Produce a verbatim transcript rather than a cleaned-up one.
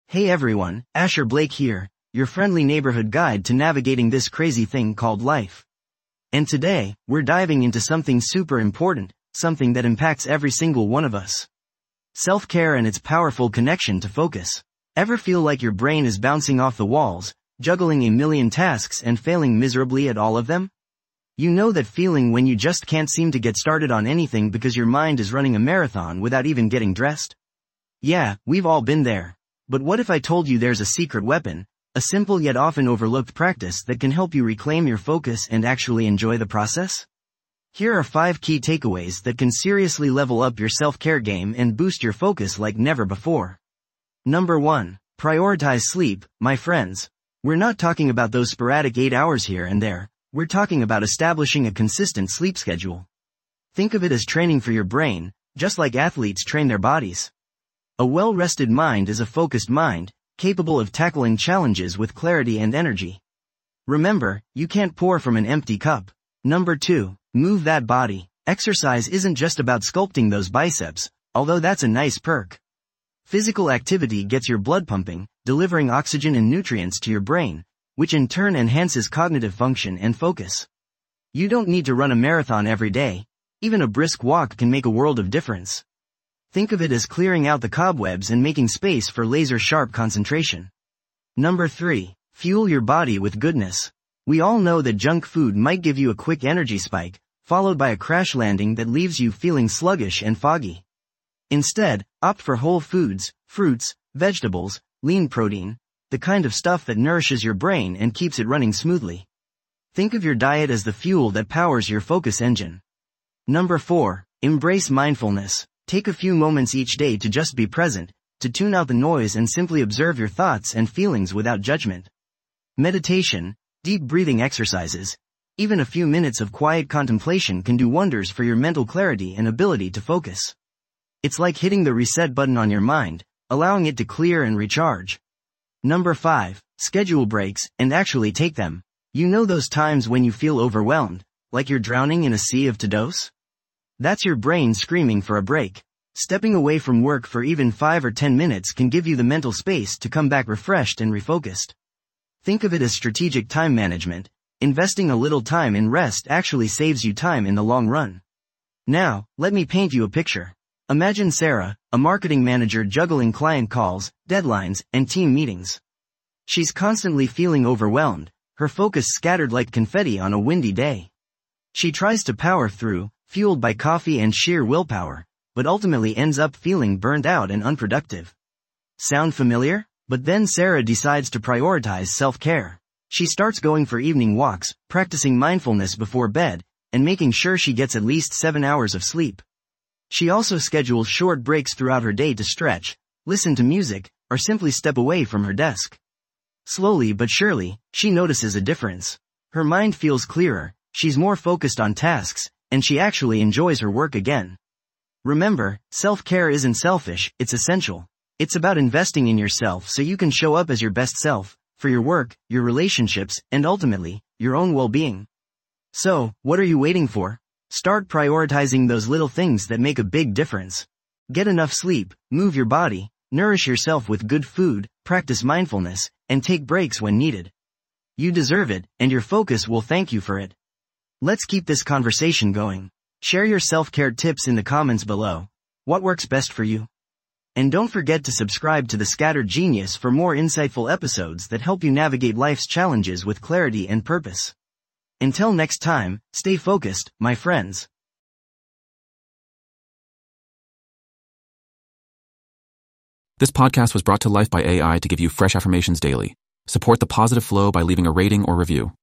Hey everyone, Asher Blake here, your friendly neighborhood guide to navigating this crazy thing called life. And today, we're diving into something super important, something that impacts every single one of us. Self-care and its powerful connection to focus. Ever feel like your brain is bouncing off the walls, juggling a million tasks and failing miserably at all of them? You know that feeling when you just can't seem to get started on anything because your mind is running a marathon without even getting dressed? Yeah, we've all been there. But what if I told you there's a secret weapon, a simple yet often overlooked practice that can help you reclaim your focus and actually enjoy the process? Here are five key takeaways that can seriously level up your self-care game and boost your focus like never before. Number one. Prioritize sleep, my friends. We're not talking about those sporadic eight hours here and there, we're talking about establishing a consistent sleep schedule. Think of it as training for your brain, just like athletes train their bodies. A well-rested mind is a focused mind, capable of tackling challenges with clarity and energy. Remember, you can't pour from an empty cup. Number two. Move that body. Exercise isn't just about sculpting those biceps, although that's a nice perk. Physical activity gets your blood pumping, delivering oxygen and nutrients to your brain, which in turn enhances cognitive function and focus. You don't need to run a marathon every day. Even a brisk walk can make a world of difference. Think of it as clearing out the cobwebs and making space for laser-sharp concentration. Number three. Fuel your body with goodness. We all know that junk food might give you a quick energy spike, followed by a crash landing that leaves you feeling sluggish and foggy. Instead, opt for whole foods, fruits, vegetables, lean protein, the kind of stuff that nourishes your brain and keeps it running smoothly. Think of your diet as the fuel that powers your focus engine. Number four. Embrace mindfulness. Take a few moments each day to just be present, to tune out the noise and simply observe your thoughts and feelings without judgment. Meditation, deep breathing exercises, even a few minutes of quiet contemplation can do wonders for your mental clarity and ability to focus. It's like hitting the reset button on your mind, allowing it to clear and recharge. Number five. Schedule breaks, and actually take them. You know those times when you feel overwhelmed, like you're drowning in a sea of to-dos? That's your brain screaming for a break. Stepping away from work for even five or ten minutes can give you the mental space to come back refreshed and refocused. Think of it as strategic time management. Investing a little time in rest actually saves you time in the long run. Now, let me paint you a picture. Imagine Sarah, a marketing manager juggling client calls, deadlines, and team meetings. She's constantly feeling overwhelmed, her focus scattered like confetti on a windy day. She tries to power through, fueled by coffee and sheer willpower, but ultimately ends up feeling burned out and unproductive. Sound familiar? But then Sarah decides to prioritize self-care. She starts going for evening walks, practicing mindfulness before bed, and making sure she gets at least seven hours of sleep. She also schedules short breaks throughout her day to stretch, listen to music, or simply step away from her desk. Slowly but surely, she notices a difference. Her mind feels clearer, she's more focused on tasks, and she actually enjoys her work again. Remember, self-care isn't selfish, it's essential. It's about investing in yourself so you can show up as your best self, for your work, your relationships, and ultimately, your own well-being. So, what are you waiting for? Start prioritizing those little things that make a big difference. Get enough sleep, move your body, nourish yourself with good food, practice mindfulness, and take breaks when needed. You deserve it, and your focus will thank you for it. Let's keep this conversation going. Share your self-care tips in the comments below. What works best for you? And don't forget to subscribe to The Scattered Genius for more insightful episodes that help you navigate life's challenges with clarity and purpose. Until next time, stay focused, my friends. This podcast was brought to life by A I to give you fresh affirmations daily. Support the positive flow by leaving a rating or review.